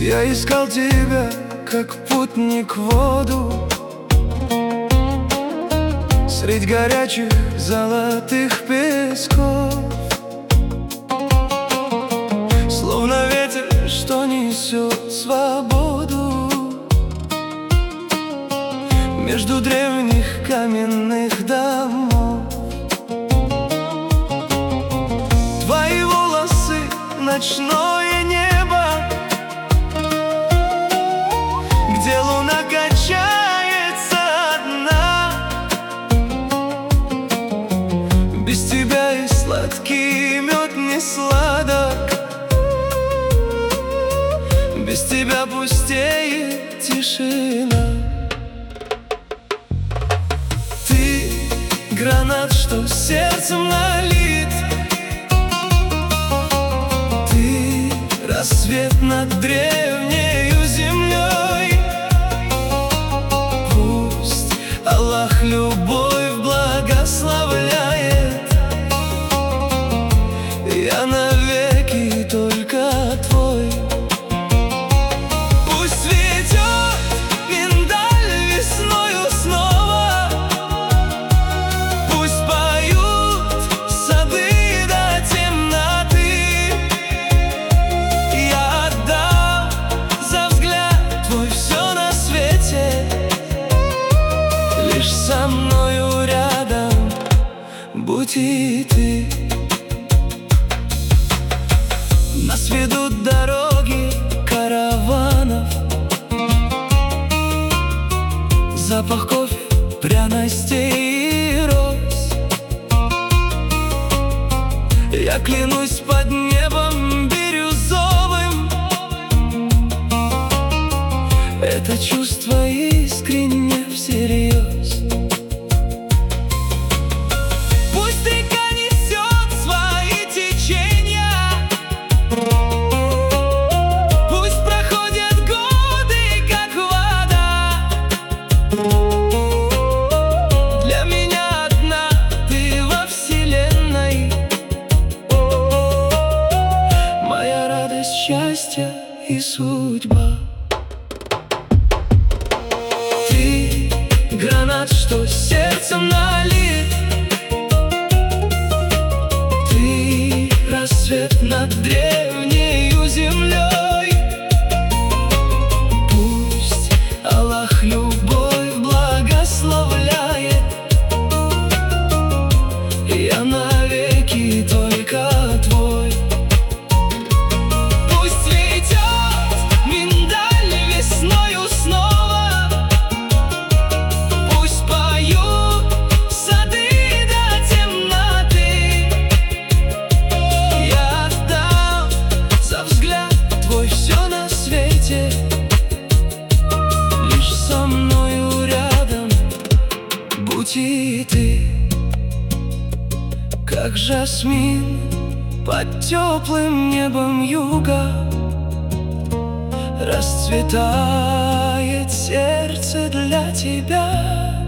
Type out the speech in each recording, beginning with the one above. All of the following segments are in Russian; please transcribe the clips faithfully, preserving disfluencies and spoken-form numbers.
Я искал тебя, как путник в воду, средь горячих золотых песков. Словно ветер, что несет свободу между древних каменных домов. Твои волосы — ночное небо, где луна качается одна. Без тебя и сладкий мед не сладок, без тебя пустеет тишина. Ты — гранат, что сердцем налит, ты — рассвет над древнею землей. Пусть Аллах любовь благословляет, я навеки только твой. Со мною рядом будь и ты. Нас ведут дороги караванов, запах кофе, пряностей и роз. Я клянусь под небом бирюзовым, это чувство искренне всерьез. Для меня одна ты во вселенной, моя радость, счастье и судьба. Ты — гранат, что сердцем налит, ты — рассвет над древнею землей. Пусть Аллах любовь благословляет, я навеки только твой. Пусть цветет миндаль весною снова, пусть поют сады до темноты. Я отдам за взгляд твой все на свете, лишь со мною рядом будь и ты. Как жасмин под теплым небом юга расцветает сердце для тебя.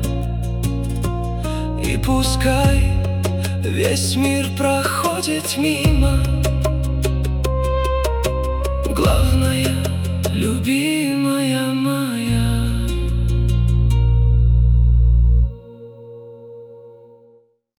И пускай весь мир проходит мимо, главное